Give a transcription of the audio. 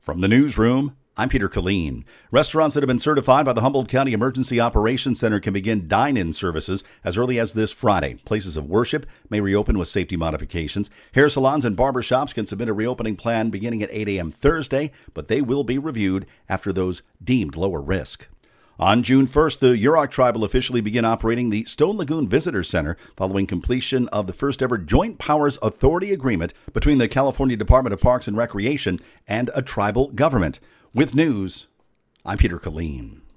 From the newsroom, I'm Peter Killeen. Restaurants that have been certified by the Humboldt County Emergency Operations Center can begin dine-in services as early as this Friday. Places of worship may reopen with safety modifications. Hair salons and barber shops can submit a reopening plan beginning at 8 a.m. Thursday, but they will be reviewed after those deemed lower risk. On June 1st, the Yurok Tribe will officially begin operating the Stone Lagoon Visitor Center following completion of the first ever Joint Powers Authority Agreement between the California Department of Parks and Recreation and a tribal government. With news, I'm Peter Killeen.